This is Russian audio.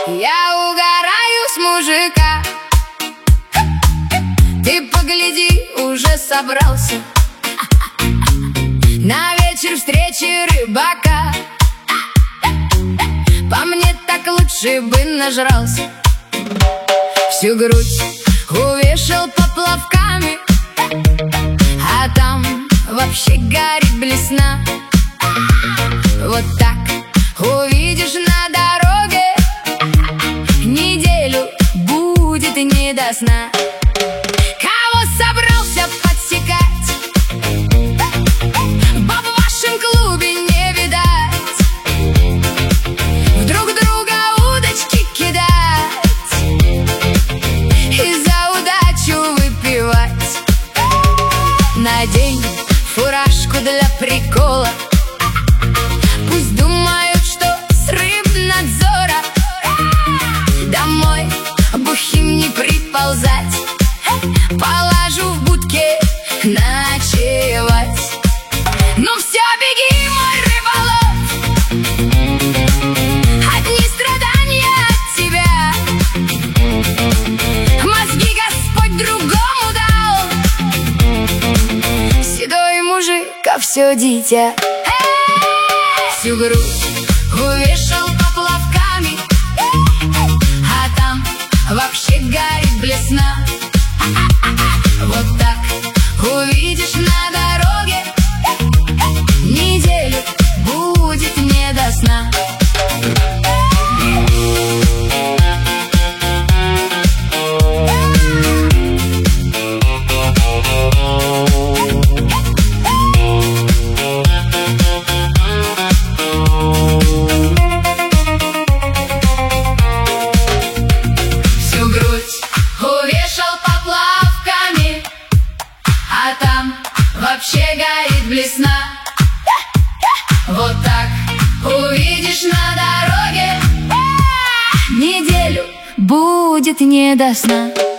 Я угораю с мужика. Ты погляди, уже собрался на вечер встречи рыбака. По мне так лучше бы нажрался, всю грудь увешал поплавками, а там вообще горит блесна. Вот так увидишь на дороге, неделю будет не до сна. Кого собрался подсекать? Баб в вашем клубе не видать. Друг друга удочки кидать и за удачу выпивать. Надень фуражку для прикола, пусть думают, что с рыбнадзора. Домой бухим не приползать, положу в будке ночевать. Ну все, беги, мой рыболов, одни страдания от тебя. Мозги Господь другому дал, седой мужик, а все дитя. Всю грудь увешал поплавками, а там вообще горит блесна. Вот так увидишь на дороге, неделю будет не до сна. А там вообще горит блесна. Вот так увидишь на дороге, неделю будет не до сна.